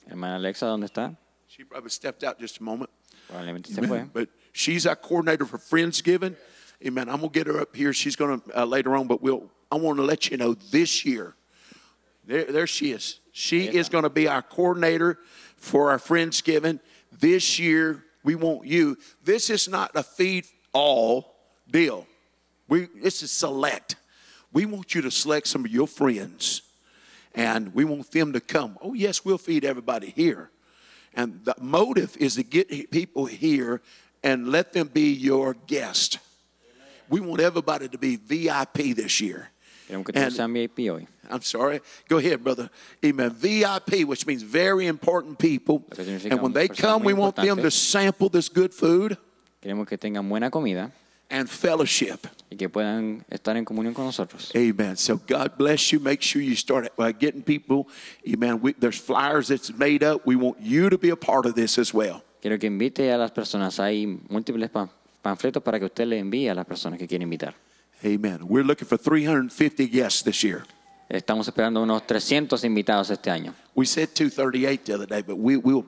Hermana Alexa, ¿dónde está? She probably stepped out just a moment. Probablemente se fue. But she's our coordinator for Friendsgiving. Amen. I'm going to get her up here. She's going to later on, but I want to let you know this year, there she is. She is going to be our coordinator for our Friendsgiving. This year, we want you. This is not a feed all deal. This is select. We want you to select some of your friends, and we want them to come. Oh, yes, we'll feed everybody here. And the motive is to get people here and let them be your guest. We want everybody to be VIP this year. Queremos que todos sean VIP hoy. I'm sorry. Go ahead, brother. Amen. VIP, which means very important people. And when they come, we want them to sample this good food. Queremos que tengan buena comida. And fellowship. Y que puedan estar en comunión con nosotros. Amen. So God bless you. Make sure you start by getting people. Amen. There's flyers that's made up. We want you to be a part of this as well. Quiero que invite a las personas. Hay múltiples panfletos para que usted le envíe a las personas que quiere invitar. Amen. We're looking for 350 guests this year. Estamos esperando unos 300 invitados este año. We said 238 the other day, but we'll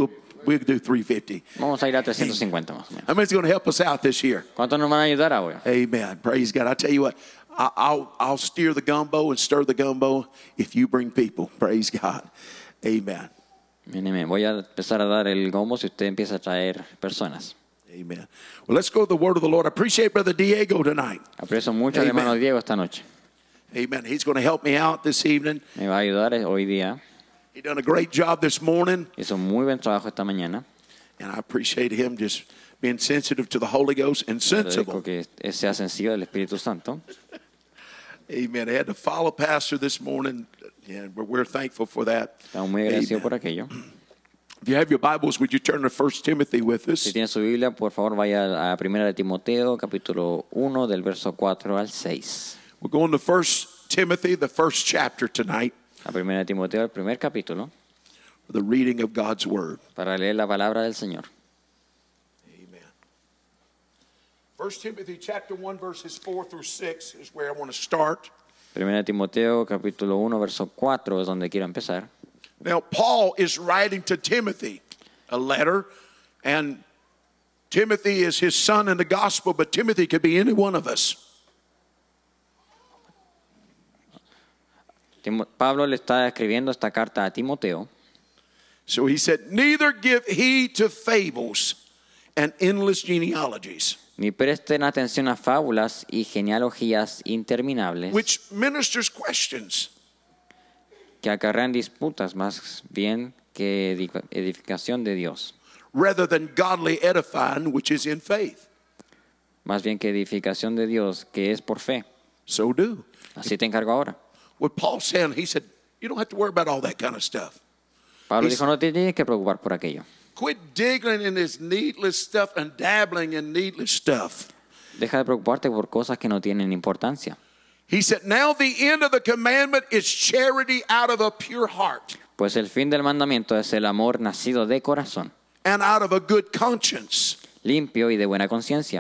do 350. Vamos a ir a 350 más o menos. How many's going to help us out this year? ¿Cuántos nos van a ayudar ahora? Amen. Praise God. I tell you what, I'll steer the gumbo and stir the gumbo if you bring people. Praise God. Amen. Amén. Voy a empezar a dar el gombo si usted empieza a traer personas. Amen. Well, let's go to the word of the Lord. I appreciate Brother Diego tonight. Aprecio mucho al hermano Diego esta noche. Amen. He's going to help me out this evening. Me va a ayudar hoy día. He done a great job this morning. Hizo muy buen trabajo esta mañana. And I appreciate him just being sensitive to the Holy Ghost and sensible. Que sea sensible al Espíritu Santo. Amen. I had to follow Pastor this morning, and we're thankful for that. Estamos muy agradecidos por aquello. If you have your Bibles, would you turn to 1 Timothy with us? Si tiene su Biblia, por favor, vaya a 1 de Timoteo, capítulo 1, del verso 4 al 6. We're going to 1 Timothy, the first chapter tonight. A 1 de Timoteo, el primer capítulo. For the reading of God's Word. Para leer la palabra del Señor. Amen. 1 Timothy chapter 1, verses 4 through 6 is where I want to start. 1 de Timoteo, capítulo 1, verso 4 es donde quiero empezar. Now, Paul is writing to Timothy a letter, and Timothy is his son in the gospel, but Timothy could be any one of us. Pablo le está escribiendo esta carta a Timoteo. So he said, neither give heed to fables and endless genealogies, ni presten atención a fábulas y genealogías interminables, which ministers questions. Que acarrean disputas más bien que edificación de Dios. Rather than godly edifying, which is in faith. Más bien que edificación de Dios, que es por fe. So do. Así te encargo ahora. What Paul said, he said, you don't have to worry about all that kind of stuff. Pablo dijo, no te tienes que preocupar por aquello. Quit digging in this needless stuff and dabbling in needless stuff. Deja de preocuparte por cosas que no tienen importancia. He said, now the end of the commandment is charity out of a pure heart. Pues el fin del mandamiento es el amor nacido de corazón. And out of a good conscience. Limpio y de buena conciencia.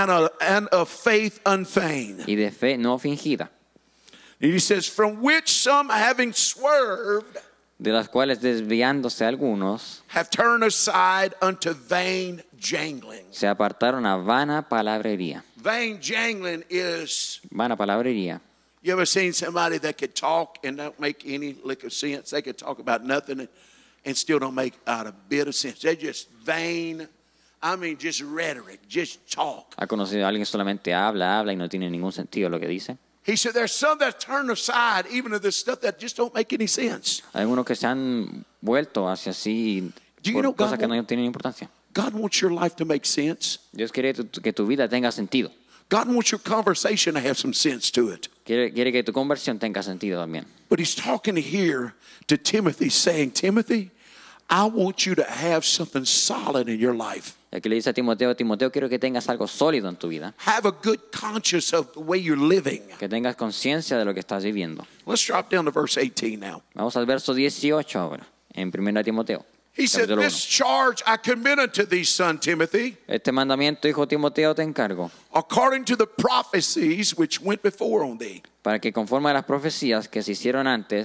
And of faith unfeigned. Y de fe no fingida. And he says, from which some having swerved, de las cuales desviándose algunos, have turned aside unto vain jangling. Se apartaron a vana palabrería. Vain jangling is vana palabrería. You ever seen somebody that could talk and don't make any lick of sense? They could talk about nothing and still don't make out a bit of sense. They're just vain. I mean, just rhetoric, just talk. ¿Ha conocido a alguien que solamente habla y no tiene ningún sentido lo que dice? He said there's some that turn aside even to this stuff that just don't make any sense. Hay algunos que se han vuelto hacia sí por cosas que no tienen importancia. God wants your life to make sense. Dios quiere que tu vida tenga sentido. God wants your conversation to have some sense to it. Quiere que tu conversión tenga sentido también. But he's talking here to Timothy, saying, Timothy, I want you to have something solid in your life. Aquí le dice a Timoteo, quiero que tengas algo sólido en tu vida. Have a good conscience of the way you're living. Que tengas conciencia de lo que estás viviendo. Let's drop down to verse 18 now. Vamos al verso 18 ahora, en 1 Timoteo. He said, this charge I commit unto thee, son Timothy. Este mandamiento, hijo Timoteo, te encargo. According to the prophecies which went before on thee. Para que conforme a las profecías que se hicieron antes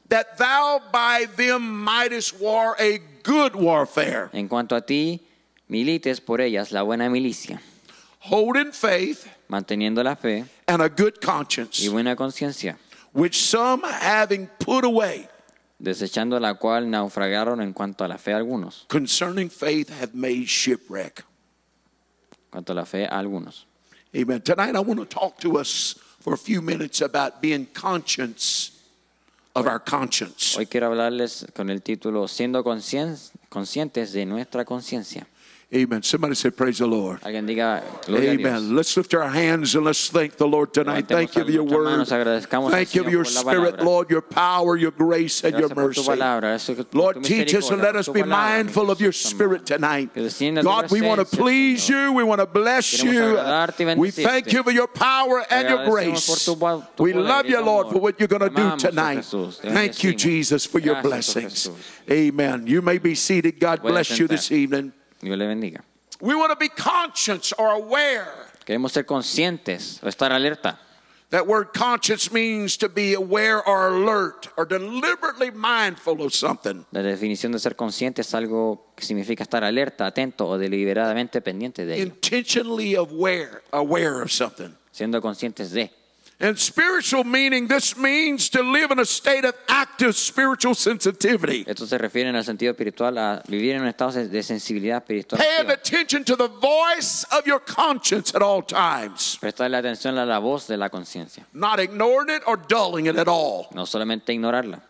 that thou by them mightest war a good warfare, En cuanto a ti, milites por ellas la buena milicia, holding faith manteniendo la fe and a good y conscience, buena conciencia, which some having put away desechando la cual naufragaron en cuanto a la fe a algunos. concerning faith have made shipwreck. Cuanto a la fe a algunos. Amen. Tonight I want to talk to us for a few minutes about being conscious of our conscience. Hoy quiero hablarles con el título Siendo conscientes de nuestra conciencia. Amen. Somebody say, praise the Lord. Alguien diga gloria a Dios. Amen. Let's lift our hands and let's thank the Lord tonight. Thank you for your word. Thank you for your spirit, Lord, your power, your grace, and your mercy. Lord, teach us and let us be mindful of your spirit tonight. God, we want to please you. We want to bless you. We thank you for your power and your grace. We love you, Lord, for what you're going to do tonight. Thank you, Jesus, for your blessings. Amen. You may be seated. God bless you this evening. Dios le bendiga. We want to be conscious or aware. Queremos ser conscientes o estar alerta. That word conscious means to be aware or alert or deliberately mindful of something. La definición de ser consciente es algo que significa estar alerta, atento o deliberadamente pendiente de ello. Intentionally aware of something. Siendo conscientes de. And spiritual meaning, this means to live in a state of active spiritual sensitivity. Esto se refiere en el sentido espiritual a vivir en un estado de sensibilidad espiritual. Paying attention to the voice of your conscience at all times. Prestarle atención a la voz de la conciencia. Not ignoring it or dulling it at all. No solamente ignorarla.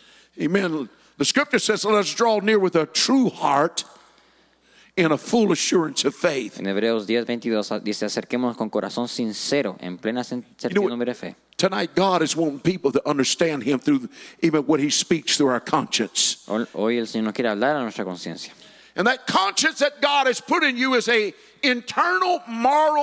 Amen. The scripture says, let us draw near with a true heart in a full assurance of faith. En Hebreos 10:22 dice, acerquémonos con corazón sincero, en plena certidumbre de fe. Tonight, God is wanting people to understand Him through even what He speaks through our conscience. Hoy el Señor nos quiere hablar a nuestra conciencia. And that conscience that God has put in you is a internal moral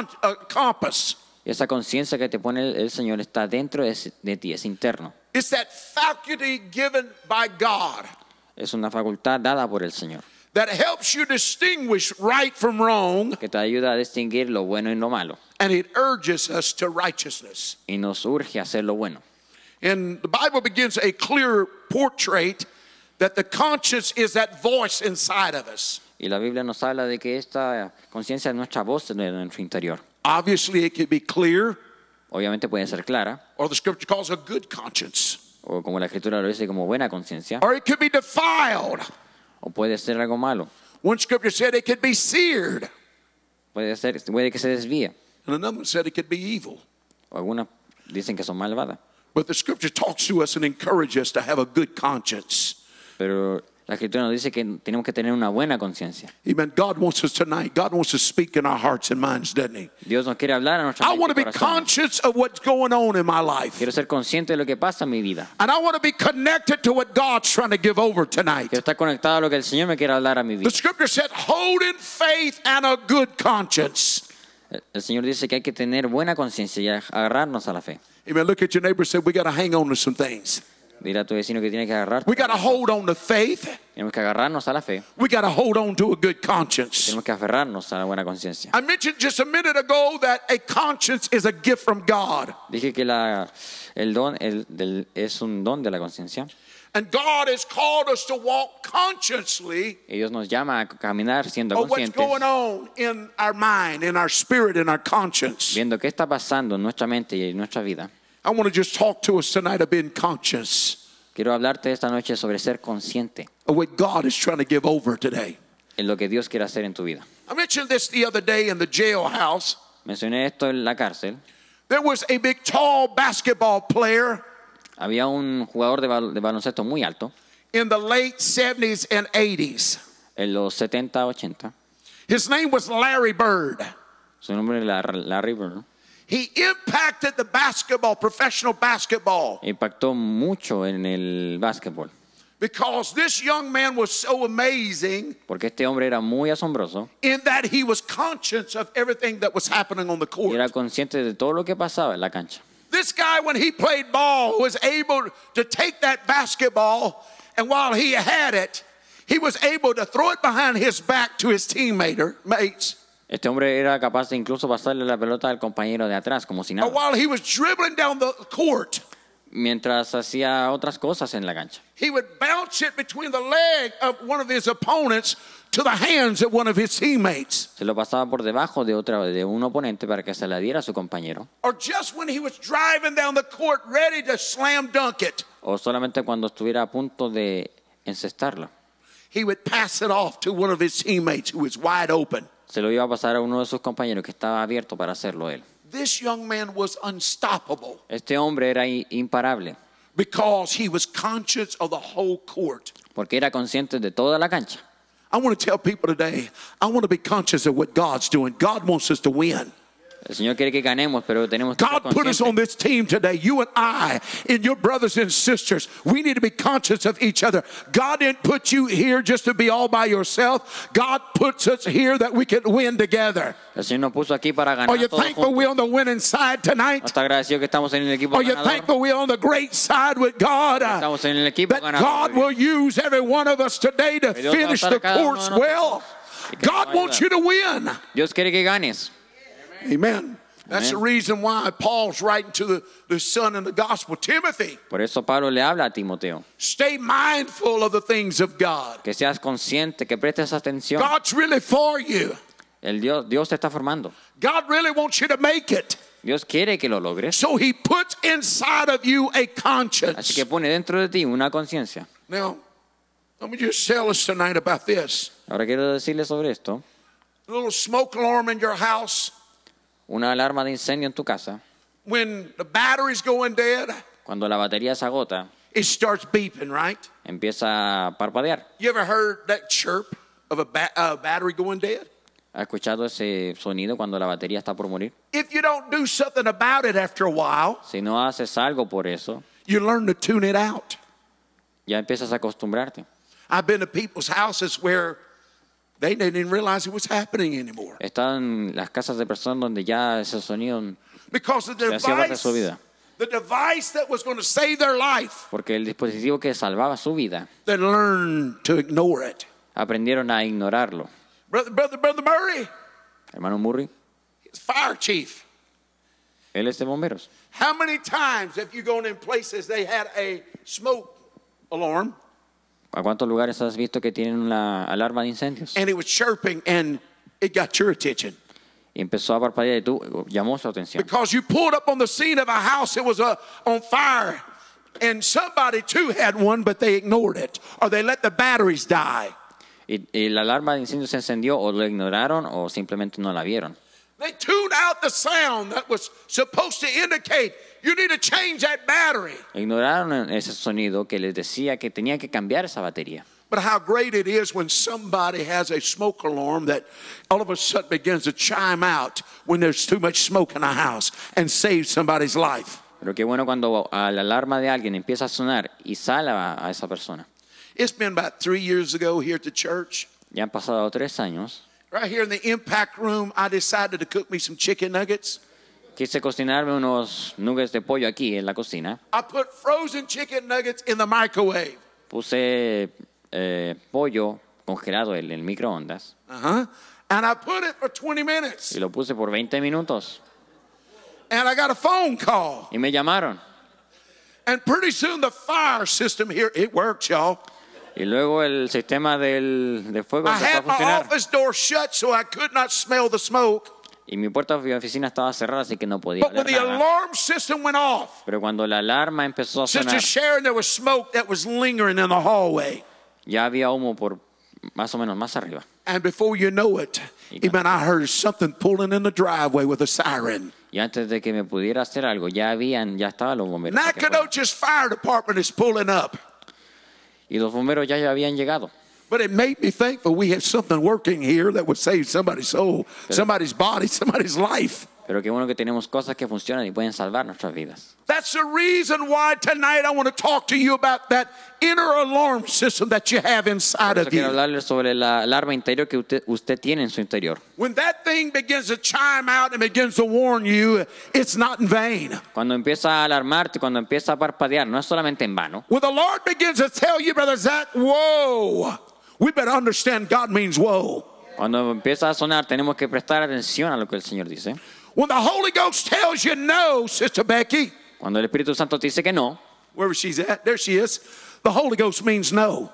compass. Y esa conciencia que te pone el Señor está dentro de ti, es interno. It's that faculty given by God. Es una facultad dada por el Señor. That helps you distinguish right from wrong. Que te ayuda a distinguir lo bueno y lo malo. And it urges us to righteousness. Y nos urge a hacer lo bueno. And the Bible begins a clear portrait that the conscience is that voice inside of us. Y la Biblia nos habla de que esta conciencia es nuestra voz de nuestro interior. Obviously it could be clear. Obviamente puede ser clara. Or the scripture calls a good conscience. O como la Escritura lo dice, como buena conciencia. Or it could be defiled. O puede ser algo malo. One scripture said it could be seared. Puede que se desvíe. And another one said it could be evil. O algunas dicen que son malvadas. But the scripture talks to us and encourages us to have a good conscience. Pero la Escritura nos dice que tenemos que tener una buena conciencia. Amen. God wants us tonight. God wants to speak in our hearts and minds, doesn't He? Dios nos quiere hablar a nuestra I mente want to y be corazón. conscious of what's going on in my life. Quiero ser consciente de lo que pasa en mi vida. And I want to be connected to what God's trying to give over tonight. Quiero estar conectado a lo que el Señor me quiere hablar a mi The vida. scripture said, holding faith and a good conscience. El Señor dice que hay que tener buena conciencia y agarrarnos a la fe. Amen. Look at your neighbor and say, we got to hang on to some things. Dile a tu vecino que tiene que agarrar. We got to hold on to faith. Tenemos que agarrarnos a la fe. We got to hold on to a good conscience. Tenemos que aferrarnos a la buena conciencia. I mentioned just a minute ago that a conscience is a gift from God. Dije que es un don de la conciencia. And God has called us to walk consciously Y Dios nos llama a caminar siendo of what's conscientes, going on in our mind, in our spirit, in our conscience. viendo qué está pasando en nuestra mente y en nuestra vida. I want to just talk to us tonight of being conscious Quiero hablarte esta noche sobre ser consciente of what God is trying to give over today. en lo que Dios quiere hacer en tu vida. I mentioned this the other day in the jailhouse. Mencioné esto en la cárcel. There was a big, tall basketball player Había un jugador de baloncesto muy alto in the late 70s and 80s. en los 70, 80. His name was Larry Bird. Su nombre es Larry Bird. He impacted the basketball, professional basketball, Impactó mucho en el básquetbol. because this young man was so amazing Porque este hombre era muy asombroso in that he was conscious of everything that was happening on the y era court. consciente de todo lo que pasaba en la cancha. This guy, when he played ball, was able to take that basketball, and while he had it, he was able to throw it behind his back to his mates. Este hombre era capaz de incluso pasarle la pelota al compañero de atrás como si Or nada. while he was dribbling down the court, mientras hacía otras cosas en la cancha. He would bounce it between the leg of one of his opponents to the hands of one of his teammates. Se lo pasaba por debajo de un oponente para que se la diera a su compañero. Or just when he was driving down the court ready to slam dunk it, O solamente cuando estuviera a punto de encestarla. he would pass it off to one of his teammates who was wide open. Se lo iba a pasar a uno de sus compañeros que estaba abierto para hacerlo él. This young man was unstoppable Este hombre era imparable because he was conscious of the whole court. porque era consciente de toda la cancha. I want to tell people today, I want to be conscious of what God's doing. God wants us to win. El Señor quiere que ganemos, pero tenemos que estar God put us on conscientes. this team today. You and I, and your brothers and sisters, we need to be conscious of each other. God didn't put you here just to be all by yourself. God puts us here that we can win together. El Señor nos puso aquí para Are ganar you todos thankful juntos. we're on the winning side tonight? ¿No está agradecido que estamos en el equipo Are you ganador? thankful we're on the great side with God? Estamos en el equipo That ganador. God will use every one of us today to Que Dios va a finish usar the a cada uno course de nosotros. well. Y que nos va God a wants ayudar. you to win. Dios quiere que ganes. Amen. That's the Amen. reason why Paul's writing to the son in the gospel, Timothy. Por eso Pablo le habla a Timoteo. Stay mindful of the things of God. Que seas consciente, que prestes atención. God's really for you. Dios te está formando. God really wants you to make it. Dios quiere que lo logres. So he puts inside of you a Así conscience. que pone dentro de ti una conciencia. Now, let me just tell us tonight about this. Ahora quiero decirle sobre esto. A little smoke alarm in your house. Una alarma de incendio en tu casa. When the battery's going dead, Cuando la batería se agota, it starts beeping, right? empieza a parpadear. You ever heard that chirp of a battery going dead? ¿Has escuchado ese sonido cuando la batería está por morir? If you don't do something about it after a while, Si no haces algo por eso, you learn to tune it out. ya empiezas a acostumbrarte. I've been to people's houses where they didn't even realize it was happening anymore. He estado en las casas de personas donde ya ese sonido, Because the hacía parte de su vida. device that was going to save their life, porque el dispositivo que salvaba su vida, they learned to ignore it. aprendieron a ignorarlo. Brother Murray, Hermano Murray, he's fire chief. él es de bomberos. How many times have you gone in places they had a smoke alarm ¿A cuántos lugares has visto que tienen una alarma de incendios? and it was chirping and it got your attention? Y empezó a parpadear y tú llamó su atención. Because you pulled up on the scene of a house that was on fire and somebody too had one but they ignored it or they let the batteries die. Y la alarma de incendio se encendió o lo ignoraron o simplemente no la vieron. They tuned out the sound that was supposed to indicate you need to change that battery. Ignoraron ese sonido que les decía que tenía que cambiar esa batería. But how great it is when somebody has a smoke alarm that all of a sudden begins to chime out when there's too much smoke in a house and saves somebody's life. Pero qué bueno cuando la alarma de alguien empieza a sonar y salva a esa persona. It's been about 3 years ago here at the church. Ya han pasado 3 años. Right here in the impact room, I decided to cook me some chicken nuggets. Quise cocinarme unos nuggets de pollo aquí en la cocina. I put frozen chicken nuggets in the microwave. Puse pollo congelado en el microondas And I put it for 20 minutes. y lo puse por 20 minutos. And I got a phone call. Y me llamaron. And pretty soon the fire system here, it works, y'all. Y luego el sistema de fuego I empezó a had my funcionar. office door shut so I could not smell the smoke. Y mi puerta de mi oficina estaba cerrada, así que no podía But when oler the nada. alarm system went off, Pero cuando la alarma empezó a Sister sonar, Sharon, there was smoke that was lingering in the hallway. ya había humo por más o menos más arriba. And before you know it, amen, I heard something pulling in the driveway with a siren. Y antes de que me pudiera hacer algo, ya estaban los bomberos. aquí afuera. Nacogdoches Fire Department is pulling up. Y los bomberos ya habían llegado. But it made me thankful we have something working here that would save somebody's soul, somebody's body, somebody's life. Pero qué bueno que tenemos cosas que funcionan y pueden salvar nuestras vidas. That's the reason why tonight I want to talk to you about that inner alarm system that you have inside Por eso of quiero you. hablarles sobre la alarma interior que usted tiene en su interior. When that thing begins to chime out and begins to warn you, it's not in vain. Cuando empieza a alarmarte, cuando empieza a parpadear, no es solamente en vano. When the Lord begins to tell you, Brother Zach, whoa, we better understand God means whoa. Cuando empieza a sonar, tenemos que prestar atención a lo que el Señor dice. When the Holy Ghost tells you no, Sister Becky, Cuando el Espíritu Santo te dice que no, Wherever she's at, there she is. The Holy Ghost means no.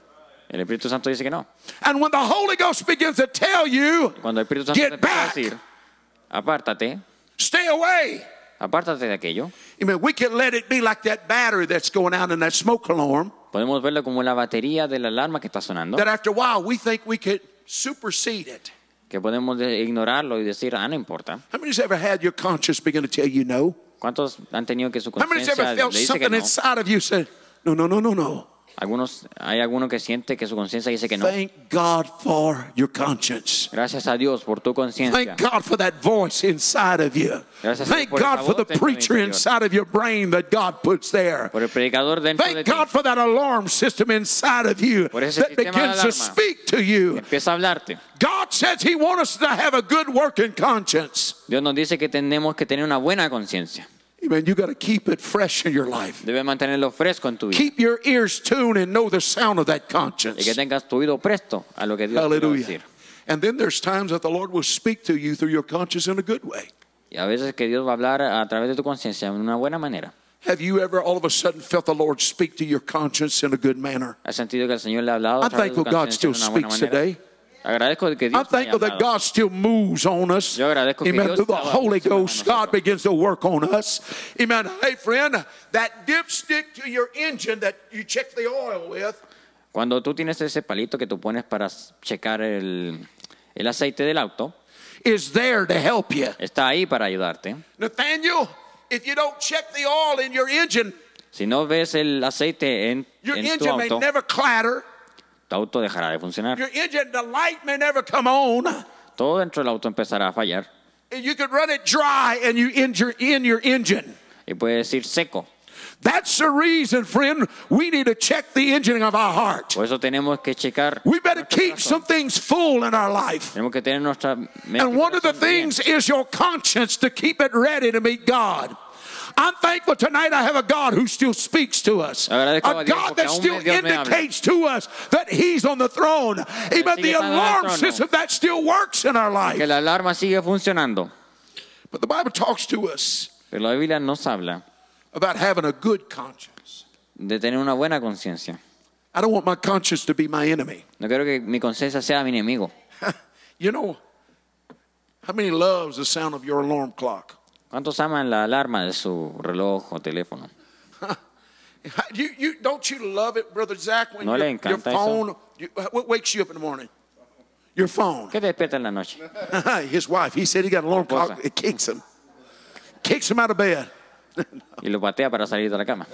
El Espíritu Santo dice que no. And when the Holy Ghost begins to tell you, Cuando el Espíritu Santo te get empieza a back, decir, apártate, stay away. apártate de aquello. I mean, we can let it be like that battery that's going out in that smoke alarm, Podemos verlo como la batería de la alarma que está sonando, that after a while we think we could supersede it. que podemos ignorarlo y decir, no importa. How many's ever had your conscience begin to tell you no? ¿Cuántos han tenido que su How many's conciencia ever le felt dice que something no? inside of you say, no, no, no, no, no. Hay alguno que siente que su conciencia dice que no. Thank God for your conscience. Gracias a Dios por tu conciencia. Thank God for that voice inside of you. Gracias a Dios Thank por God esa for the voz dentro de mi preacher interior. inside of your brain that God puts there. Por el predicador dentro de Thank ti. God for that alarm system inside of you Por ese that sistema de begins to alarma. speak to you. Empieza a hablarte. God says He wants us to have a good working conscience. Dios nos dice que tenemos que tener una buena conciencia. Amen. You got to keep it fresh in your life. Debes mantenerlo fresco en tu vida. Keep your ears tuned and know the sound of that Y que conscience. tengas tu oído presto a lo que Dios quiere Hallelujah. decir. And then there's times that the Lord will speak to you through your conscience in a good way. Y a veces que Dios va a hablar a través de tu conciencia de una buena manera. Have you ever all of a sudden felt the Lord speak to your conscience in a good manner? ¿Has sentido que el Señor le ha hablado a I'm través de tu thankful God conciencia de still una buena speaks manera? today. Agradezco que I'm Dios me haya thankful that hablado. God still moves on us. Yo agradezco que Amen. Dios Through the trabaja Holy encima de Ghost, God nosotros. begins to work on us. Amen. Hey, friend, that dipstick to your engine that you check the oil with, Cuando tú tienes ese palito que tú pones para checar el aceite del auto, is there to help you. está ahí para ayudarte. Nathaniel, if you don't check the oil in your engine, Si no ves el aceite en your tu engine may auto, never clatter. tu auto dejará de funcionar. Your engine, the light may never come on. Todo dentro del auto empezará a fallar You could run it dry and you injure in your engine. y puede decir seco. That's the reason, friend, we need to check the engine of our heart. Por eso tenemos que checar. We better nuestro keep corazón. some things full in our life. Tenemos que tener nuestra mente And one of the corazón bien. things is your conscience to keep it ready to meet God. I'm thankful tonight I have a God who still speaks to us. Agradezco A a Dios God porque that aún still Dios me habla. indicates to us that He's on the throne. Amen. sigue The estando en el alarm trono. system that still works in our Que life. la alarma sigue funcionando. But the Bible talks to us Pero la Biblia nos habla about having a good conscience. de tener una buena conciencia. I don't want my conscience to be my enemy. No quiero que mi conciencia sea mi enemigo. You know, how many loves the sound of your alarm clock? ¿Cuántos aman la alarma de su reloj o teléfono? Don't you love it, Brother Zach, when ¿No le your encanta phone, what wakes you up in the morning? Your phone. ¿Qué te despierta en la noche? His wife, he said he got an alarm clock. It kicks him. Kicks him out of bed. Y lo patea para salir de la cama.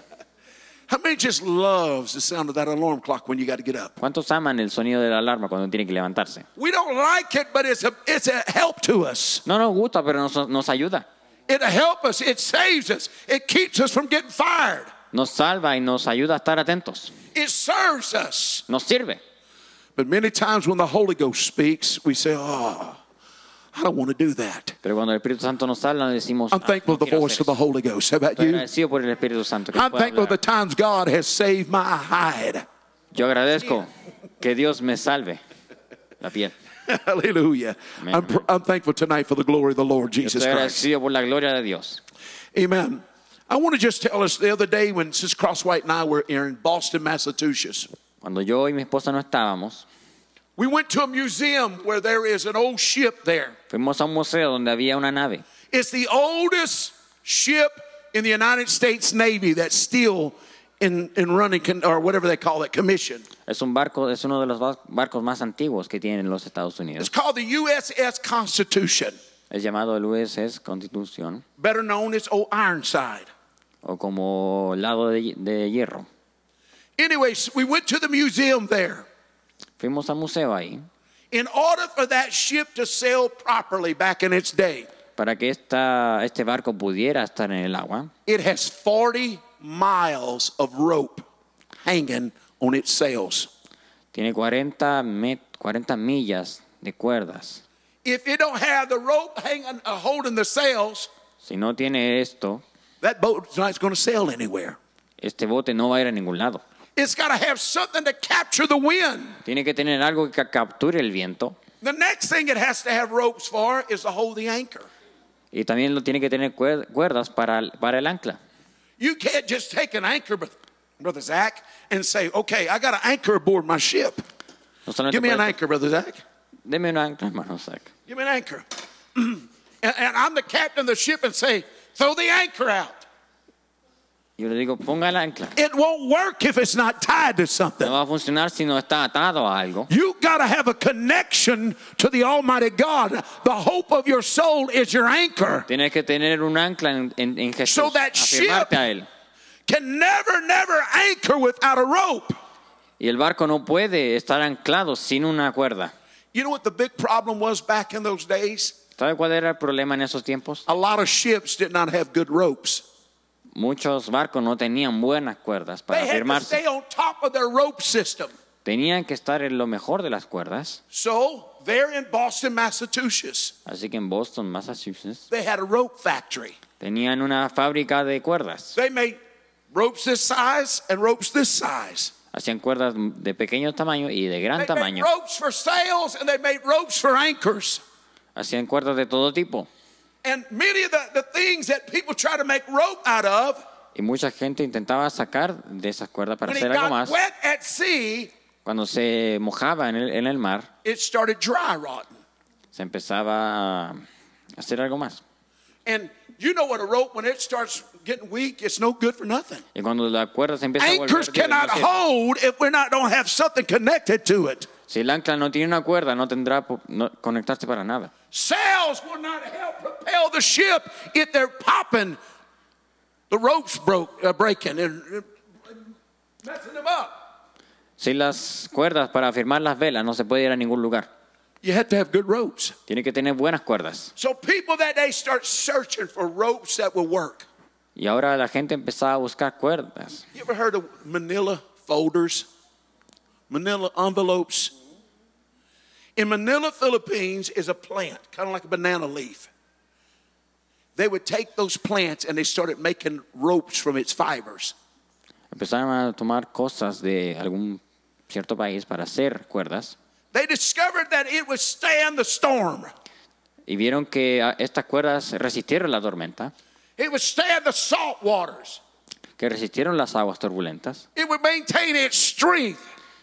How many just loves the sound of that alarm clock when you got to get up? ¿Cuántos aman el sonido de la alarma cuando tiene que levantarse? We don't like it, but it's a help to us. No nos gusta, pero nos ayuda. It'll help us. It saves us. It keeps us from getting fired. Nos salva y nos ayuda a estar atentos. It serves us. Nos sirve. But many times when the Holy Ghost speaks, we say, oh, I don't want to do that. Pero cuando el Espíritu Santo nos habla, decimos, I'm thankful no for the quiero voice hacer of the eso. Holy Ghost. How about Estoy you? agradecido por el Espíritu Santo que I'm pueda thankful for the hablar. times God has saved my hide. Yo agradezco que Dios me salve la piel. Hallelujah. Amen. I'm thankful tonight for the glory of the Lord Jesus Estoy Christ. agradecido por la gloria de Dios. Amen. I want to just tell us the other day when Sister Crosswhite and I were in Boston, Massachusetts. Cuando yo y mi esposa no estábamos, We went to a museum where there is an old ship there. fuimos a un museo donde había una nave. It's the oldest ship in the United States Navy that's still in running, or whatever they call it, commission. Es un barco, es uno de los barcos más antiguos que tienen los Estados It's Unidos. called the USS Constitution, Es llamado el USS Constitución better known as Old Ironside. o como lado de hierro. Anyways, we went to the museum there. Fuimos al museo ahí In order for that ship to sail properly back in its day, para que este barco pudiera estar en el agua. it has 40 miles of rope hanging on its sails. Tiene 40 millas de cuerdas. If it don't have the rope hanging, holding the sails, Si no tiene esto, that boat's not going to sail anywhere. este bote no va a ir a ningún lado. It's got to have something to capture the wind. Tiene que tener algo que capture el viento The next thing it has to have ropes for is to hold the anchor. y también lo tiene que tener cuerdas para el ancla. You can't just take an anchor, Brother Zach, and say, okay, I got an anchor aboard my ship. No solamente Give me an puedes- anchor, Brother Zach. Deme un ancla, hermano Zach. Give me an anchor. and I'm the captain of the ship and say, throw the anchor out. Yo le digo, ponga el ancla. It won't work if it's not tied to something. No va a funcionar si no está atado a algo. You got to have a connection to the Almighty God. The hope of your soul is your anchor. Tienes que tener un ancla en Jesús. So that Afirmarte a Él. Can never anchor without a rope. Y el barco no puede estar anclado sin una cuerda. You know what the big problem was back in those days? ¿Sabe cuál era el problema en esos tiempos? A lot of ships did not have good ropes. Muchos barcos no tenían buenas cuerdas para They had to afirmarse. stay on top of their rope system. Tenían que estar en lo mejor de las cuerdas. So, there in Boston, Massachusetts, Así que en Boston, Massachusetts, they had a rope factory. tenían una fábrica de cuerdas. They made ropes this size and ropes this size. Hacían cuerdas de pequeño tamaño y de gran They made tamaño. ropes for sails and they made ropes for anchors. Hacían cuerdas de todo tipo. And many of the things that people try to make rope out of, Y mucha gente intentaba sacar de esas cuerdas para when it hacer algo got más. wet at sea, Cuando se mojaba en el mar, it started dry rotting. se empezaba a hacer algo más. And you know what a rope, when it starts getting weak, it's no good for nothing. Y cuando la cuerda se empieza a volver Anchors débil, no cannot sirve. hold if don't have something connected to it. Si el ancla no tiene una cuerda, no tendrá conectarse para nada. Sails will not help propel the ship if they're popping. The ropes breaking and messing them up. Si las cuerdas para firmar las velas no se puede ir a ningún lugar. You have to have good ropes. Tiene que tener buenas cuerdas. So people that day start searching for ropes that will work. Y ahora la gente empezaba a buscar cuerdas. You ever heard of manila folders? Manila envelopes? In Manila, Philippines is a plant, kind of like a banana leaf. They would take those plants and they started making ropes from its fibers. Empezaron a tomar cosas de algún cierto país para hacer cuerdas. They discovered that it would stand the storm. Y vieron que estas cuerdas resistieron la tormenta, It would stand the salt waters. que resistieron las aguas turbulentas. It would maintain its strength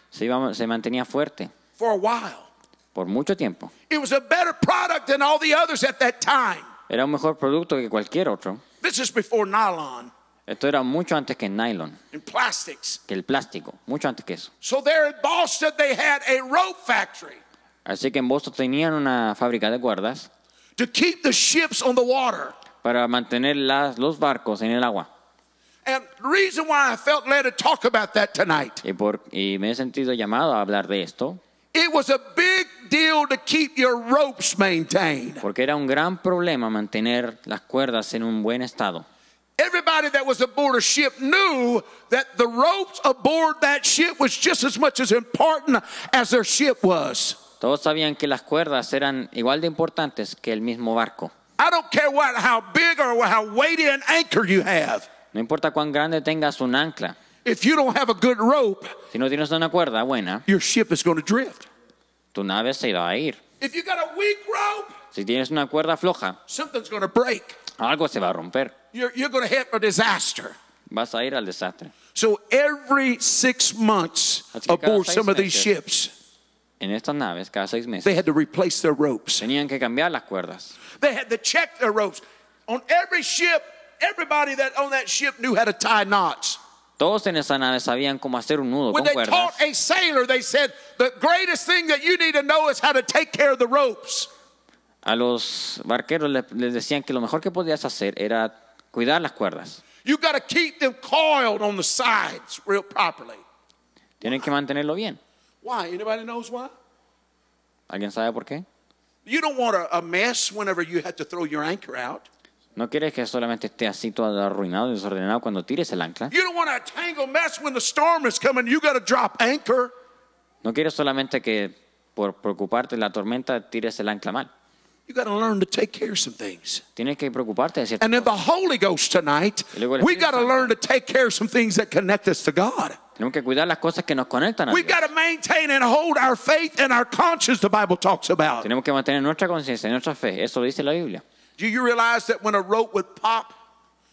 Se mantenía fuerte for a while. por mucho tiempo. It was a better product than all the others at that time. Era un mejor producto que cualquier otro. This is before nylon Esto era mucho antes que el nylon, and plastics. que el plástico, mucho antes que eso. So there in Boston, they had a rope factory Así que en Boston tenían una fábrica de cuerdas to keep the ships on the water. para mantener los barcos en el agua. And the reason why I felt led to talk about that tonight, Y me he sentido llamado a hablar de esto it was a big deal to keep your ropes maintained. porque era un gran problema mantener las cuerdas en un buen estado. Everybody that was aboard a ship knew that the ropes aboard that ship was just as much as important as their ship was. Todos sabían que las cuerdas eran igual de importantes que el mismo barco. I don't care how big or how weighty an anchor you have. No importa cuán grande tengas un ancla, If you don't have a good rope, si no tienes una cuerda buena, your ship is going to drift. tu nave se va a ir. If you got a weak rope, Si tienes una cuerda floja, something's going to break. algo se va a romper. You're going to hit a disaster. Vas a ir al desastre. So every 6 months Así que cada aboard 6 some of these meses. ships, En estas naves, cada 6 meses, they had to replace their ropes. tenían que cambiar las cuerdas. They had to check their ropes. On every ship, everybody that on that ship knew how to tie knots. Todos en esa nave sabían cómo hacer un nudo When con they cuerdas. taught a sailor, they said, the greatest thing that you need to know is how to take care of the ropes. A los barqueros les decían que lo mejor que podías hacer era cuidar las cuerdas. You got to keep them coiled on the sides real properly. Tienen que mantenerlo bien. Why? Anybody knows why? ¿Alguien sabe por qué? You don't want a mess whenever you have to throw your anchor out. No quieres que solamente esté así todo arruinado y desordenado cuando tires el ancla. You don't want a tangled mess when the storm is coming. You got to drop anchor. No quieres solamente que por preocuparte de la tormenta tires el ancla mal. You got to learn to take care of some things. Tienes que preocuparte de ciertas And in the Holy Ghost tonight, Y luego el we Espíritu got to Santo. learn to take care of some things that connect us to God. Tenemos que cuidar las cosas que nos conectan a We Dios. got to maintain and hold our faith and our conscience, the Bible talks about. Tenemos que mantener nuestra conciencia, nuestra fe. Eso lo dice la Biblia. Do you realize that when a rope would pop,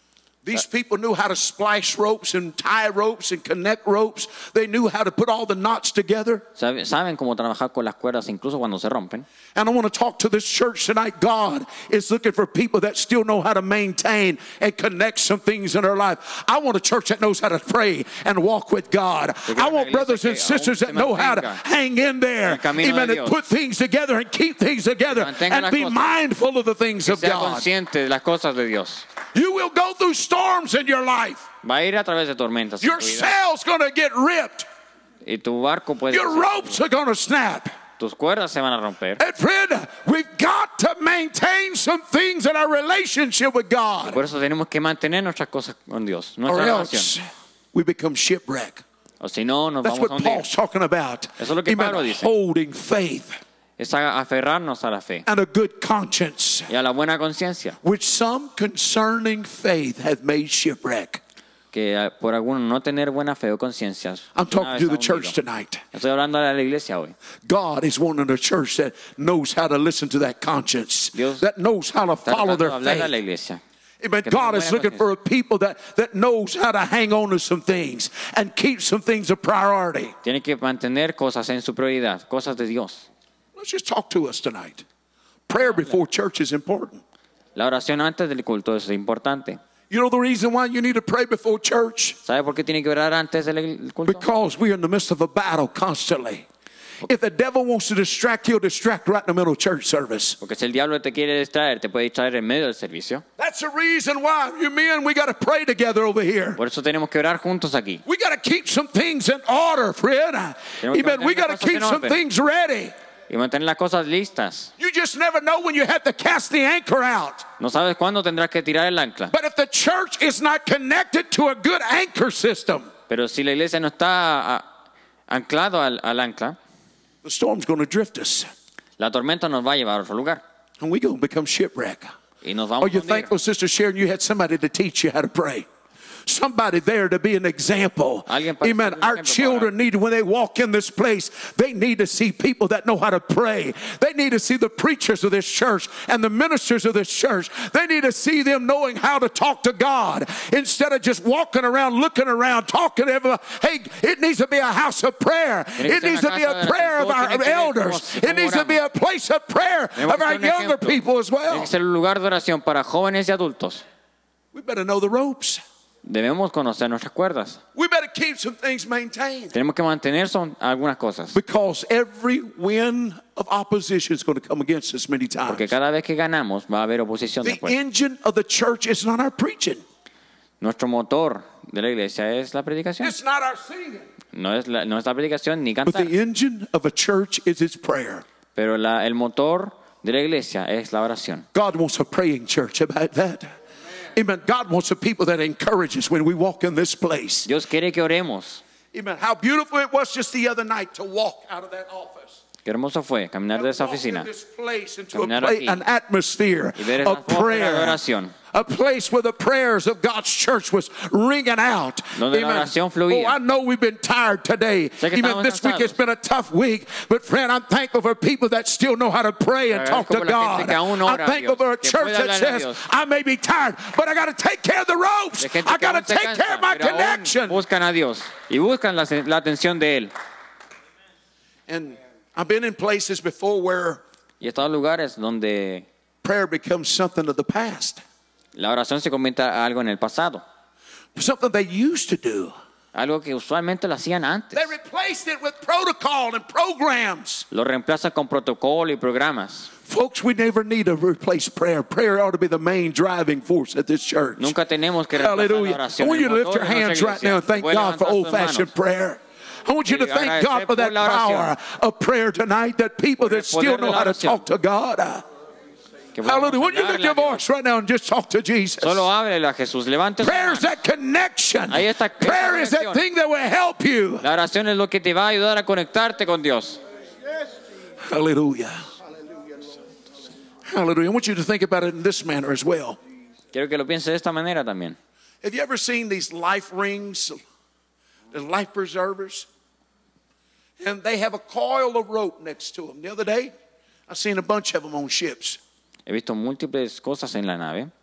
These people knew how to splice ropes and tie ropes and connect ropes. They knew how to put all the knots together. Saben cómo trabajar con las cuerdas incluso cuando se rompen. And I want to talk to this church tonight. God is looking for people that still know how to maintain and connect some things in their life. I want a church that knows how to pray and walk with God. I want brothers and sisters that know how to hang in there. Amen. And put things together and keep things together and be mindful of the things of Sea God. consciente de las cosas de Dios. You will go through storms in your life. Va a ir a través de tormentas. Your sail's going to get ripped. Y tu barco puede. Your ropes are going to snap. Tus cuerdas se van a romper. And friend, we've got to maintain some things in our relationship with God. Por eso tenemos que mantener nuestras cosas con Dios, Or nuestra else relación. we become shipwrecked. O si no, nos That's vamos a what hundir. Paul's talking about. Eso es lo que Amen. Pablo dice. Holding faith Es aferrarnos a la fe and a good conscience, y a la buena conciencia. which some concerning faith hath made shipwreck. Que por alguno no tener buena fe o conciencia. I'm una talking vez to the ha church hundido. tonight. Estoy hablando a la iglesia hoy. God is wanting a church that knows how to listen to that conscience, Dios that knows how to Está follow tratando de their hablar a la faith. iglesia. Amen. Que God tenga is buena looking for a people that knows how to hang on to some things and keep some things a priority. Tiene que mantener cosas en su prioridad, cosas de Dios. Let's just talk to us tonight. Prayer before church is important. La oración antes del culto es importante. You know the reason why you need to pray before church? ¿Sabe por qué tiene que orar antes del culto? Because we're in the midst of a battle constantly. If the devil wants to distract, he'll distract right in the middle of church service. Porque si el diablo te quiere distraer, te puede distraer en medio del servicio. That's the reason why you men, we got to pray together over here. Por eso tenemos que orar juntos aquí. We got to keep some things in order, friend. Amen. We got to keep some things ready. Y mantener las cosas listas. You just never know when you have to cast the anchor out. No sabes cuándo tendrás que tirar el ancla. But if the church is not connected to a good anchor system, Pero si la iglesia no está anclado al ancla, the storm's going to drift us. la tormenta nos va a llevar a otro lugar. And we're going to become shipwrecked. Y nos Are vamos a you hundir. thankful, Sister Sharon, you had somebody to teach you how to pray? Somebody there to be an example. Alguien para Amen. ser un Our ejemplo children need, when they walk in this place, they need to see people that know how to pray. They need to see the preachers of this church and the ministers of this church. They need to see them knowing how to talk to God instead of just walking around, looking around, talking to everybody. Hey, it needs to be a house of prayer. It needs to be a prayer of our elders. It needs to be a place of prayer of our younger people as Tiene well. que ser un lugar de oración para jóvenes y adultos. We better know the ropes. Debemos conocer nuestras cuerdas. We better keep some things maintained. Tenemos que mantener algunas cosas. Because every wind of opposition is going to come against us many times. Porque cada vez que ganamos va a haber oposición The después. engine of the church is not our preaching. Nuestro motor de la iglesia es la predicación. It's not our singing. No es la predicación ni But cantar. the engine of a church is its prayer. Pero el motor de la iglesia es la oración. God wants a praying church about that. Amen. God wants a people that encourage us when we walk in this place. Dios quiere que oremos. Amen. How beautiful it was just the other night to walk out of that office. Qué hermoso fue caminar de esa Walk in oficina. this place into Caminar aquí. an atmosphere Y ver esa of atmósfera de prayer. oración. A place where the prayers of God's church was ringing out. Donde la oración fluía. Oh, I know we've been tired today. Sé que Even estamos this week cansados. it's been a tough week. But friend, I'm thankful for people that still know how to pray and talk Agradezco to por la gente God. que aún I'm ora a thankful Dios, for a que church puede that hablarle a says, Dios. I may be tired, but I got to take care of the ropes. De gente I que got to aún se take care cansa, of my pero aún connection. buscan a Dios y buscan la atención de Él. And I've been in places before where Y estos lugares donde prayer becomes something of the past. la oración se convierte a algo en el pasado. Something they used to do. Algo que usualmente lo hacían antes. They replaced it with protocol and programs. Lo reemplaza con protocolo y programas. Folks, we never need to replace prayer. Prayer ought to be the main driving force at this church. Nunca tenemos que reemplazar la Hallelujah. I oración. want you El to lift motor your de nuestra hands right now and iglesia. thank Puede God for levantar sus old-fashioned manos. prayer. I want you to Y thank God for that agradecer por la power oración. of prayer tonight, that people Por el that still poder de know la how to oración. talk to God. Que podamos Hallelujah. Wouldn't you lift hablarle your a Dios. voice right now and just talk to Jesus? Solo háblele a Jesús. Levante su Prayer is mano. that connection. Ahí está esa Prayer is that conexión. thing that will help you. La oración es lo que te va a ayudar a conectarte con Dios. Hallelujah. Hallelujah. I want you to think about it in this manner as well. Quiero que lo piense de esta manera también. Have you ever seen these life rings, the life preservers? And they have a coil of rope next to them. The other day, I seen a bunch of them on ships. He visto múltiples cosas en la nave.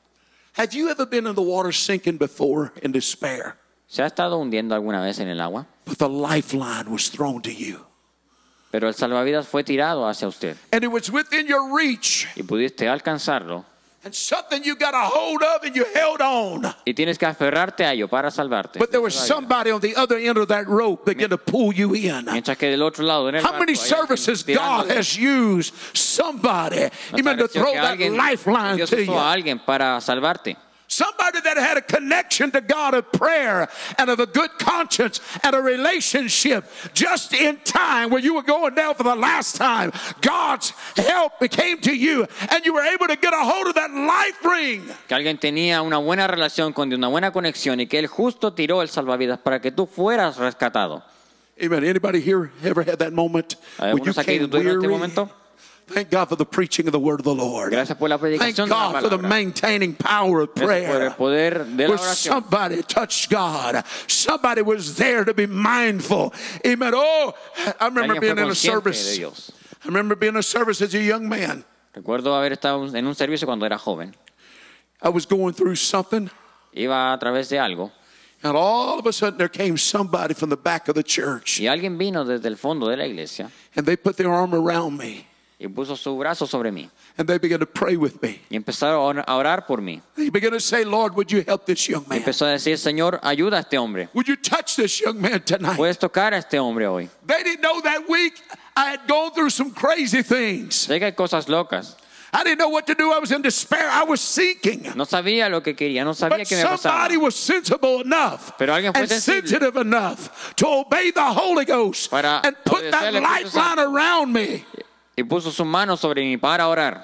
Have you ever been in the water sinking before in despair? ¿Se ha estado hundiendo alguna vez en el agua? But the lifeline was thrown to you. Pero el salvavidas fue tirado hacia usted. And it was within your reach. Y pudiste alcanzarlo. And something you got a hold of and you held on. Y tienes que aferrarte a ello para salvarte. But there was somebody on the other end of that rope began to pull you in. Mientras que del otro lado en el How barco, many hay alguien services God tirándote. has used somebody ¿No te even to pareció throw que that lifeline Dios to usó a you? alguien para salvarte? Somebody that had a connection to God of prayer and of a good conscience and a relationship just in time where you were going down for the last time. God's help came to you and you were able to get a hold of that life ring. Que alguien tenía una buena relación con Dios, una buena conexión y que Él justo tiró el salvavidas para que tú fueras rescatado. Amen. Anybody here ever had that moment ¿Hay when you algunos aquí que came tuvieron este weary? momento? Thank God for the preaching of the word of the Lord. Gracias por la Thank predicación de la God for the palabra. maintaining power of Gracias por el prayer. poder de la Where oración. somebody touched God. Somebody was there to be mindful. Amen. Oh, I remember Alguien being fue in a consciente de service. Dios. I remember being in a service as a young man. Recuerdo haber estado en un servicio cuando era joven. I was going through something, Iba a través de algo and all of a sudden there came somebody from the back of the church, y alguien vino desde el fondo de la iglesia and they put their arm around me, y puso su brazo sobre mí and they began to pray with me. y empezaron a orar por mí. They began to say, Lord, would you help this young Y man? empezó a decir, Señor, ayuda a este hombre. Would you touch this young man tonight? Puedes tocar a este hombre hoy. They didn't know that week I had gone through some crazy things. Sé que hay cosas locas. I didn't know what to do. I was in despair. I was sinking. No sabía lo que quería, no sabía But qué me pasaba. somebody was sensible enough Pero alguien fue and sensible sensitive enough to obey the Holy Ghost para and put obedecer that al Espíritu lifeline Santo. around me. Y puso su mano sobre mí para orar.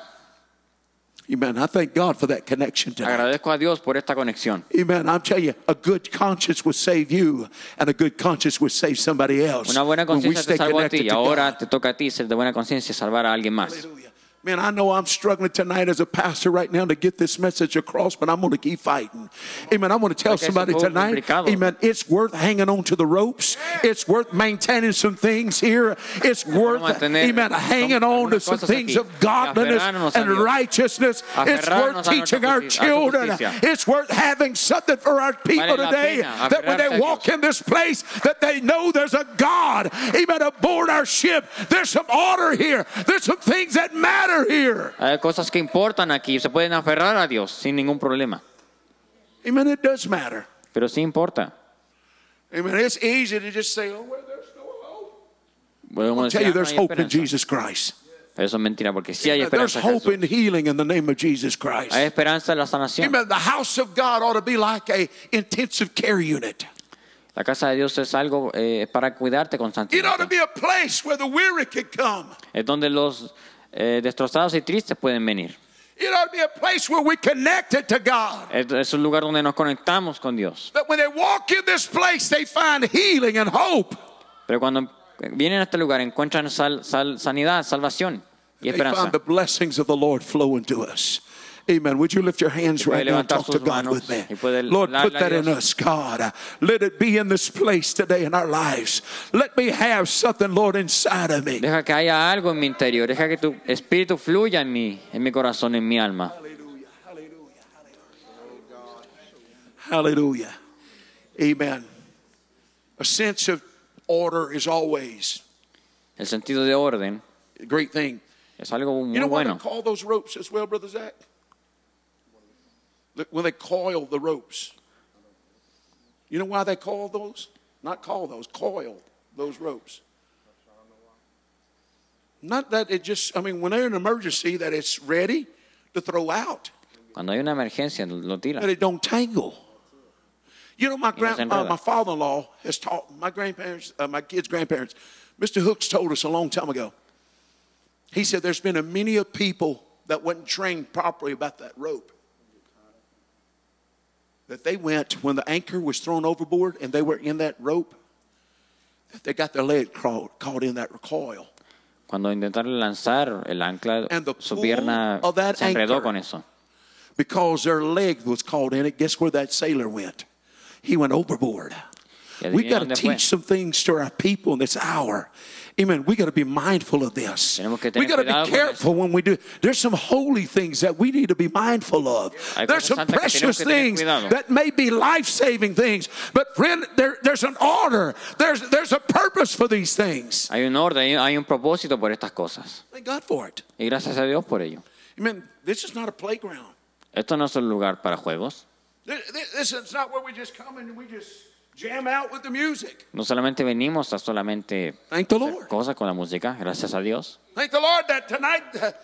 Amen. I thank God for that connection tonight. Agradezco a Dios por esta conexión. Amen. I'm telling you, a good conscience will save you, and a good conscience will save somebody else. Una buena when we conciencia te stay salvó a ti connected y to ahora God. te toca a ti ser de buena conciencia y salvar a alguien más. Hallelujah. Man, I know I'm struggling tonight as a pastor right now to get this message across, but I'm going to keep fighting. Amen. I'm going to tell Porque es un somebody poco tonight, complicado. amen, it's worth hanging on to the ropes. It's worth maintaining some things here. It's worth, mantener amen, hanging on to algunas some cosas things aquí. of godliness Aferrarnos a and Dios. righteousness. It's worth Aferrarnos a teaching nuestra our a su children. justicia. It's worth having something for our people Vale la today pena that when they aferrarse a walk Dios. in this place, that they know there's a God, amen, aboard our ship. There's some order here. There's some things that matter here. Hay cosas que importan aquí, se pueden aferrar a Dios sin ningún problema. Amen. It does matter. Pero sí importa. Amen. It's easy to just say, oh, well, there's no hope. Podemos I'll tell decir, you, "Ah, no there's hay hope in esperanza". Jesus Christ. Pero eso es mentira, porque sí hay There's esperanza en hope Jesús. in healing in the name of Jesus Christ. Hay esperanza en la sanación. Amen. The house of God ought to be like a intensive care unit. La casa de Dios es algo para cuidarte It ought to constantemente. be a place where the weary can come. Es donde los destrozados y tristes pueden venir. It ought to be a place where we connected to God. Es un lugar donde nos conectamos con Dios. That when they walk in this place, they find healing and hope. Pero cuando vienen a este lugar encuentran sanidad, salvación y They esperanza. find the blessings of the Lord flowing to us. Amen. Would you lift your hands Y puede right now and levantar talk to sus God manos with me? y puede Lord, put hablarle a that in Dios. us, God. Let it be in this place today in our lives. Let me have something, Lord, inside of me. Deja que haya algo en mi interior. Deja que tu espíritu fluya en mi corazón, en mi alma. Hallelujah. Hallelujah. Hallelujah. Amen. A sense of order is always El sentido de orden a great thing. es algo muy You know why bueno. they call those ropes as well, Brother Zach? When they coil the ropes. You know why they call those? Not call those, coil those ropes. Not that it just, I mean, when they're in an emergency, that it's ready to throw out, Cuando hay una emergencia, lo that tiran. it don't tangle. You know, no se enreda. my father-in-law has taught my grandparents, my kids' grandparents. Mr. Hooks told us a long time ago. He said there's been a many of people that wasn't trained properly about that rope. That they went when the anchor was thrown overboard and they were in that rope, that they got their leg caught in that coil. Cuando intentaron lanzar el ancla, And the su pull pierna of that se enredó anchor. con eso. Because their leg was caught in it, guess where that sailor went? He went overboard. Y We adivina got to dónde fue. teach some things to our people in this hour. Amen. We got to be mindful of this. Tenemos que We tener got to cuidado be con careful when we do. There's some holy things that we need to be mindful of. Hay There's cosas some santas que tenemos precious que tener things cuidado. that may be life-saving things. But friend, there's an order. There's a purpose for these things. Hay un orden, hay un propósito por estas cosas. Thank God for it. Y gracias a Dios por ello. Amen. This is not a playground. Esto no es un lugar para juegos. This is not where we just come and we just jam out with the music. No solamente venimos a solamente Thank the hacer Lord. cosas con la música, gracias a Dios. Thank the Lord that tonight,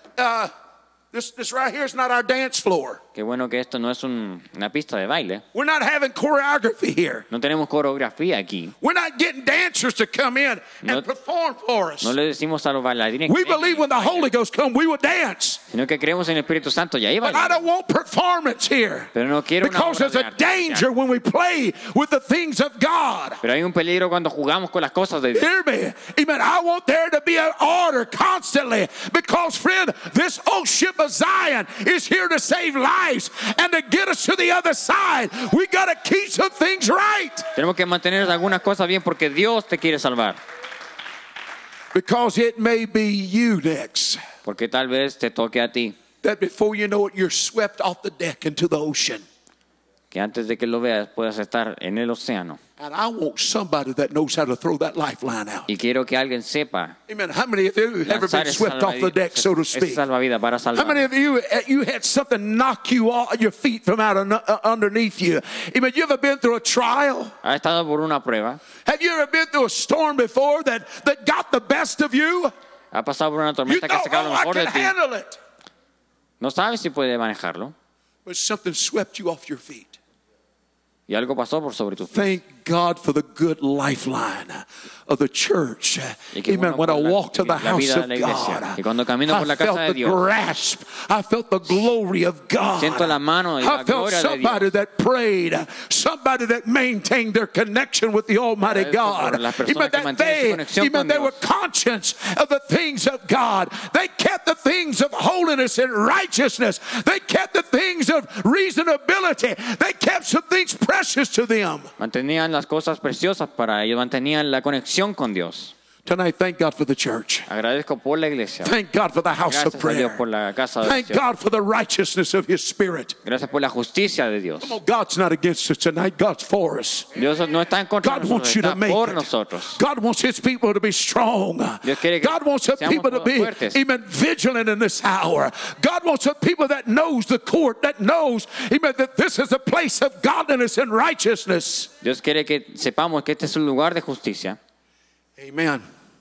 this right here is not our dance floor. Qué bueno que esto no es una pista de baile. We're not having choreography here. No tenemos coreografía aquí. We're not getting dancers to come in No- and perform for us. No le decimos a los bailarines We que vengan, believe when the Holy Ghost comes, we will dance. sino que creemos en el Espíritu Santo y ahí But I bailamos. don't want performance here. Pero no quiero una Because obra there's de a arte. danger when we play with the things of God. Pero hay un peligro cuando jugamos con las cosas de Dios. Hear me. Amen. I want there to be an order constantly. Because, friend, this old ship of Zion is here to save lives and to get us to the other side. We got to keep some things right. Tenemos que mantener algunas cosas bien porque Dios te quiere salvar. Because it may be you next. Porque tal vez te toque a ti. That before you know it, you're swept off the deck into the ocean. Que antes de que lo veas puedas estar en el océano. And I want somebody that knows how to throw that lifeline out. Y quiero que alguien sepa Amen. How many of you have ever lanzar been ese swept off the deck, so to ese speak? salvavidas para How many salvar. of you had something knock you off your feet from out underneath you? Amen. You ever been through a trial? ¿Has estado por una prueba? Have you ever been through a storm before that got the best of you? ¿Has pasado por una You tormenta que ha thought, sacado lo oh, I mejor de can ti? handle it. No sabes si puede manejarlo. But something swept you off your feet. Y algo pasó por sobre tus pies. Thank God for the good lifeline of the church. Y qué Amen. bueno When I por walk to the la house vida de of la iglesia. God, Y cuando camino por I la casa felt de the Dios, grasp. I felt the glory of God. Siento la mano y la I felt gloria de somebody that prayed, somebody that maintained their connection with the Almighty Agradezco God. por las personas Amen. que That mantienen su conexión amen, con they were Dios. conscious of the things of God. They kept the things of holiness and righteousness. They kept the things of reasonability. They kept some things precious to them. mantenían las cosas preciosas para ellos, mantenían la conexión con Dios. Tonight, thank God for the church. Agradezco por la iglesia. Thank God for the house of Gracias a Dios prayer. por la casa de Thank oración. God for the righteousness of His Spirit. Gracias por la justicia de Dios. Oh, God's not against us tonight. God's for us. Dios no está en contra God de wants nosotros, you to está make por it. nosotros. God wants His people to be strong. Dios quiere que God wants His seamos people to todos be fuertes. even vigilant in this hour. God wants a people that knows the court, that knows, amen, that this is a place of godliness and righteousness. Dios quiere que sepamos que este es un lugar de justicia. Amen.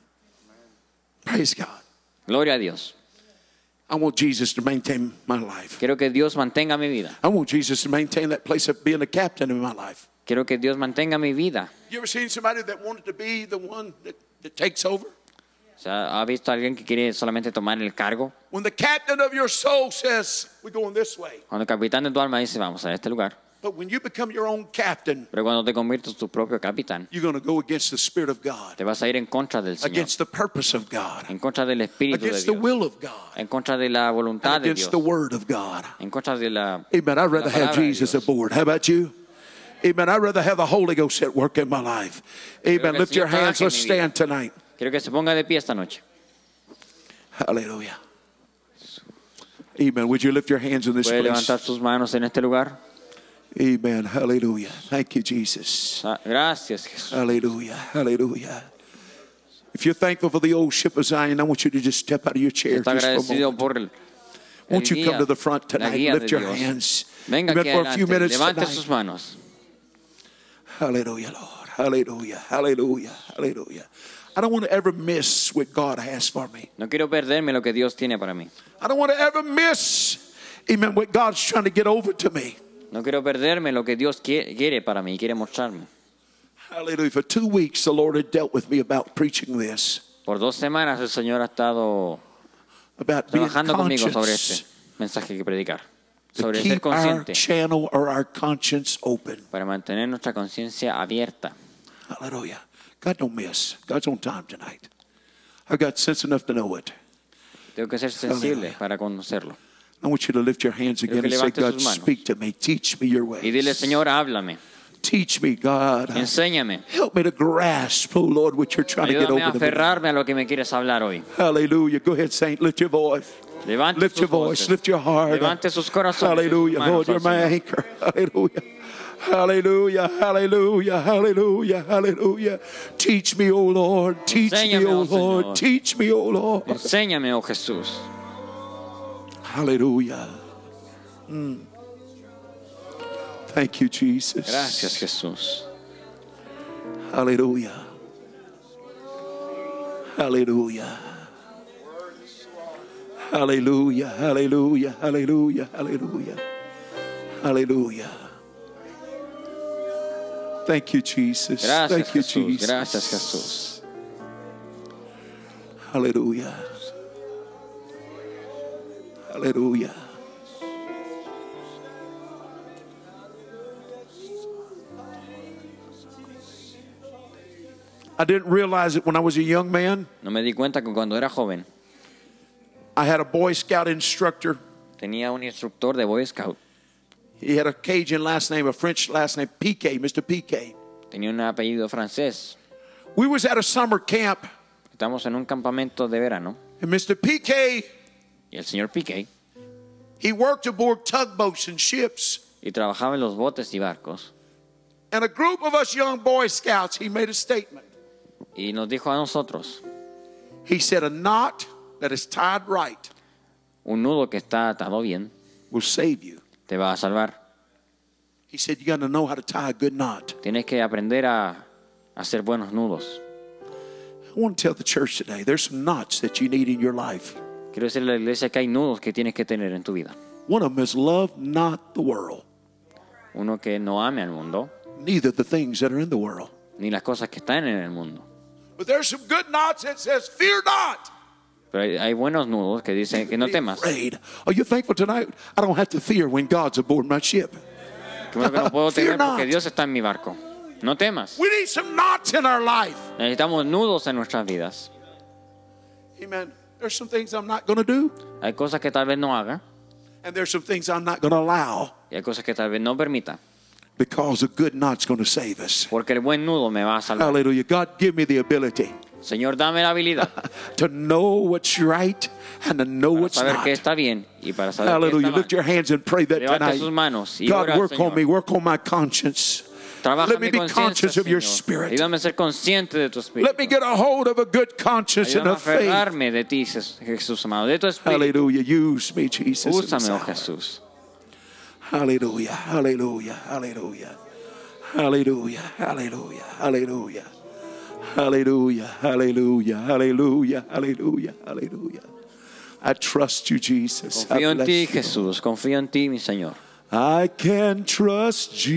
Praise God. Gloria a Dios. I want Jesus to maintain my life. Quiero que Dios mantenga mi vida. I want Jesus to maintain that place of being a captain in my life. Quiero que Dios mantenga mi vida. You ever seen somebody that wanted to be the one that takes over? O sea, ¿ha visto a alguien que quiere solamente tomar el cargo? When the captain of your soul says, we're going this way. Cuando el capitán de tu alma dice, vamos a este lugar. But when you become your own captain, Pero cuando te conviertes tu propio capitán, you're going to go against the Spirit of God, te vas a ir en contra del Señor, against the purpose of God, en contra del Espíritu de against the Dios, will of God, en contra de la voluntad and de against Dios, the Word of God. en contra de la... Amen. I'd rather La have palabra de Jesus Dios. aboard. How about you? Amen. I'd rather have the Holy Ghost at work in my life. Amen. que el Lift your Señor hands. trabaje en Let's mi vida. stand tonight. Quiero que se ponga de pie esta noche. Hallelujah. Amen. Would you lift your hands in this Puede place? levantar sus manos en este lugar. Amen. Hallelujah. Thank you, Jesus. Gracias, Jesús. Hallelujah. Hallelujah. If you're thankful for the old ship of Zion, I want you to just step out of your chair Está just for a agradecido moment. por el Won't you come guía, to the front la tonight? guía Lift de your Dios. hands. Venga Amen. aquí For a few adelante, minutes levante tonight. sus manos. Hallelujah, Lord. Hallelujah. Hallelujah. Hallelujah. I don't want to ever miss what God has for me. No quiero perderme lo que Dios tiene para mí. I don't want to ever miss, amen, what God's trying to get over to me. No quiero perderme lo que Dios quiere para mí, quiere mostrarme. Hallelujah. For 2 weeks, the Lord had dealt with me about preaching this, Por 2 semanas el Señor ha estado about being trabajando conmigo sobre conscious, este mensaje que predicar. to Sobre ser keep our consciente, channel or our conscience open. para mantener nuestra conciencia abierta. Hallelujah. God don't miss. God's on time tonight. I've got sense enough to know it. Tengo que ser sensible Aleluya. para conocerlo. I want you to lift your hands again que and say, levante God, sus manos. speak to me. Teach me your Y dile, ways. Señor, háblame. Teach me, God. Enséñame. Help me to grasp, oh Lord, what you're trying to get Ayúdame a over to me. aferrarme a lo que me quieres hablar hoy. Hallelujah. Go ahead, saint. Lift your voice. Levante Lift sus your voice. voces. Lift your heart. Levante sus corazones. Hallelujah. Sus manos Lord, you're al my Señor. anchor. Hallelujah. Hallelujah, hallelujah, hallelujah, hallelujah. Teach me, O Lord. Teach me, Enséñame, O oh Lord. Señor. Teach me, O Lord. Enséñame, oh Jesús. Hallelujah. Thank you, Jesus. Gracias, Jesús. Hallelujah. Hallelujah. Hallelujah. Hallelujah. Hallelujah. Hallelujah. Hallelujah. Thank you, Jesus. Gracias, Thank you, Jesús. Jesus. Gracias, Jesús. Hallelujah. Hallelujah. I didn't realize it when I was a young man. No me di cuenta que cuando era joven I had a Boy Scout instructor. tenía un instructor de Boy Scout. He had a Cajun last name, a French last name, Piquet, Mr. Piquet. Tenía un apellido francés. We was at a summer camp, Estamos en un campamento de verano and Mr. Piquet, y el señor Piquet he worked aboard tugboats and ships. y trabajaba en los botes y barcos And a group of us young Boy Scouts, he made a statement. y nos dijo a nosotros, He said, a knot that is tied right un nudo que está atado bien will save you. te va a salvar. He said, you got to know how to tie a good knot. Tienes que aprender a hacer buenos nudos. I want to tell the church today, there's some knots that you need in your life. Quiero decirle a la iglesia que hay nudos que tienes que tener en tu vida. One of them is love not the world, Uno que no ame al mundo, neither the things that are in the world. ni las cosas que están en el mundo. But there's some good knots that says, fear not. Pero hay buenos nudos que dicen que no Be temas. afraid. Are you thankful tonight? I don't have to fear when God's aboard my ship. Que bueno que no puedo Fear temer porque not. Dios está en mi barco. No temas. We need some knots in our life. Necesitamos nudos en nuestras vidas. Amen. There's some things I'm not going to do, Hay cosas que tal vez no haga and there's some things I'm not going to allow y hay cosas que tal vez no permita. because a good knot's going to save us. Porque el buen nudo me va a salvar. Hallelujah. God, give me the ability Señor, dame la habilidad to know what's right and to know para what's saber not. qué está bien y para saber qué Hallelujah. está Lift your mal. hands and pray that Levante sus tonight. manos y God, ora al work on Señor. me. Work on my conscience. Trabaja Let me mi be conciencia, conscious of your Señor. spirit. Ayúdame a ser consciente de tu espíritu. Let me get a hold of a good conscience and Ayúdame a a faith. aferrarme de ti, Jesús amado, de tu espíritu. Hallelujah. Use me, Jesus. in this Úsame, oh hour. Jesús. Hallelujah. Hallelujah. Hallelujah. Hallelujah. Hallelujah. Hallelujah. Hallelujah. Hallelujah. Hallelujah. Hallelujah. Hallelujah. I trust you, Jesus. I Confío en bless ti, you. Jesús. Confío en ti, mi Señor. I can trust Yo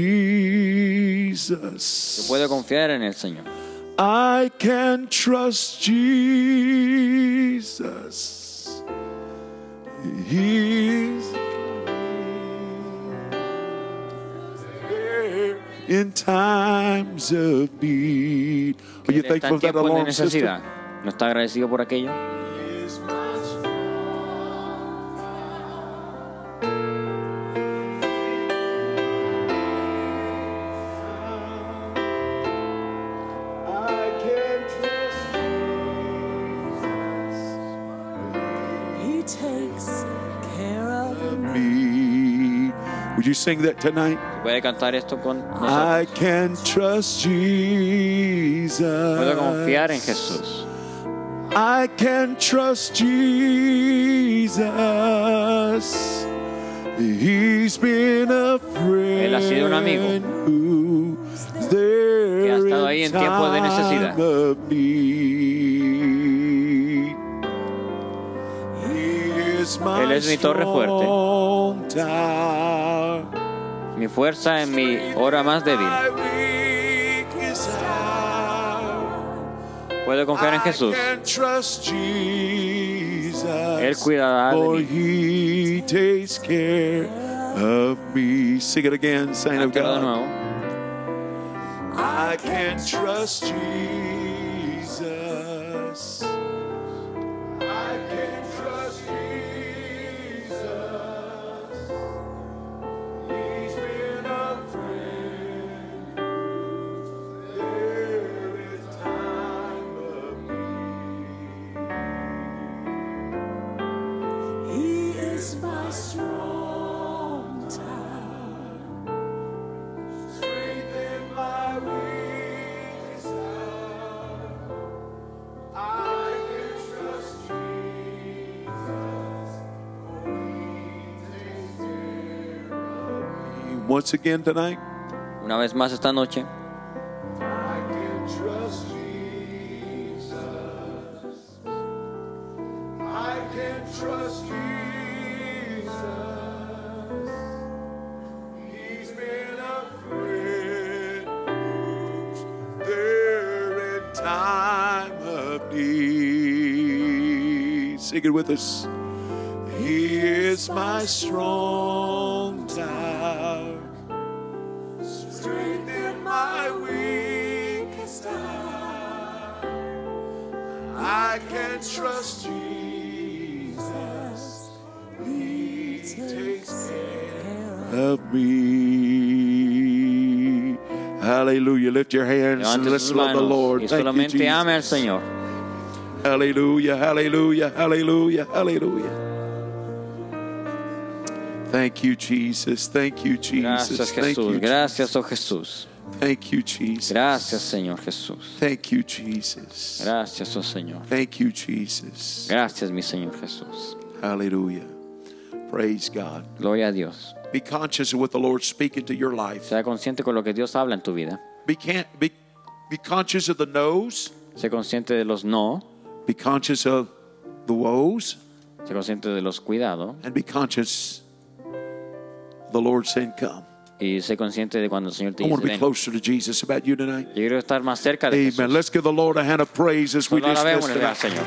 Jesus. puedo confiar en el Señor. I can trust Jesus. He's there in times of need. Are you Él está thankful en for that tiempo de alone, sister? necesidad. ¿No está agradecido por aquello? I can trust He takes care of me. me. Would you sing that tonight? ¿Puede cantar esto con I nosotros? can trust Jesus. Puedo confiar en Jesús. I can trust Jesus. He's been a friend. Él ha sido un amigo who's there que ha estado ahí en tiempos de necesidad. time of need. He is my Él es mi torre fuerte. strong tower. Mi fuerza en mi hora más débil. My weakest hour. Puedo confiar en Jesús. I can trust Jesus. Él cuidará de For mí. he takes care of me. Sing it again, saint of Cántalo de God. nuevo. I can trust Jesus. I can trust Jesus. He's been a friend And once again tonight, Una vez más esta noche, I can trust Jesus. I can trust Jesus. He's been a friend who's there in time of need. Sing it with us. He is my strong tower. Strengthen my weakest hour. I can trust Jesus. He takes care of me. Hallelujah. Lift your hands and levante let's sus love the manos Lord. y Thank you, solamente ame al Jesus. Señor. Hallelujah, hallelujah, hallelujah, hallelujah. Thank you, Jesus. Thank you, Jesus. Gracias, Thank you, Jesús. Gracias, oh Jesús. Thank you, Jesus. Gracias, Señor Jesús. Thank you, Jesus. Gracias, oh Señor. Thank you, Jesus. Gracias, mi Señor Jesús. Hallelujah. Praise God. Gloria a Dios. Be conscious of what the Lord's speaking to your life. Sea consciente con lo que Dios habla en tu vida. Be conscious of the no's. Sé consciente de los no. Be conscious of the woes. Sé consciente de los cuidados. And be conscious the Lord saying, come. Y sé consciente de cuando el Señor te I dice, want to be ven. closer to Jesus. About you tonight. Yo quiero estar más cerca de Amen. Jesús. Let's give the Lord a hand of praise as we Solo dismiss alabémosle al tonight. Señor.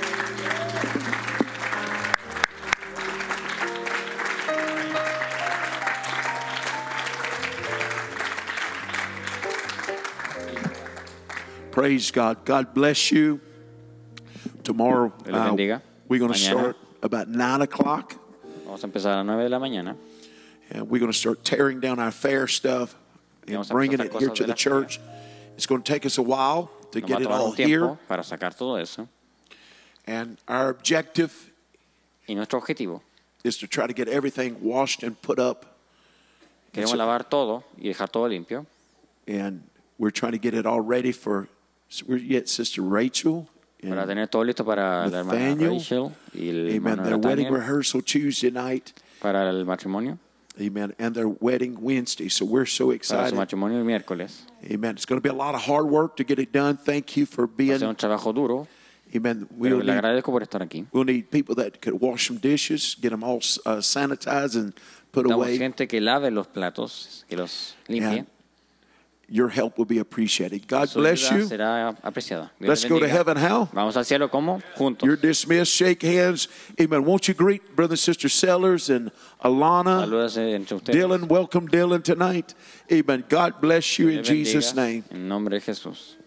Praise God. God bless you. Tomorrow, Dios le bendiga. we're going to Mañana. start about 9 o'clock. Vamos a empezar a las 9 de la mañana. And we're going to start tearing down our fair stuff and Vamos a bringing empezar it here cosas to de the la church. It's going to take us a while to Nos va get a it tomar all un tiempo here. para sacar todo eso. And our objective Y nuestro objetivo, is to try to get everything washed and put up. queremos lavar todo y dejar todo limpio. And we're trying to get it all ready for Sister Rachel. And Para tener todo listo para la hermana Nathaniel. Rachel y el Amen. hermano Their wedding Nathaniel rehearsal Tuesday night. para el matrimonio, Amen. And their wedding Wednesday. So we're so para su excited. matrimonio el miércoles. Amen. It's going to be a lot of hard work to get it done. Thank you for Va a being. ser un trabajo duro, Amen. pero le agradezco por estar aquí. We'll need people that could wash some dishes, get them all sanitized and put Damos away. gente que lave los platos, que los limpie. And your help will be appreciated. God Su bless ayuda you. será apreciada. Dios Let's le go to bendiga. heaven. How? Vamos al cielo, ¿cómo? Juntos. You're dismissed. Shake hands. Amen. Won't you greet Brother and Sister Sellers and Alana? Salúdase entre ustedes. Dylan, welcome Dylan tonight. Amen. God bless you in Dios le bendiga. Jesus' name. En nombre de Jesús.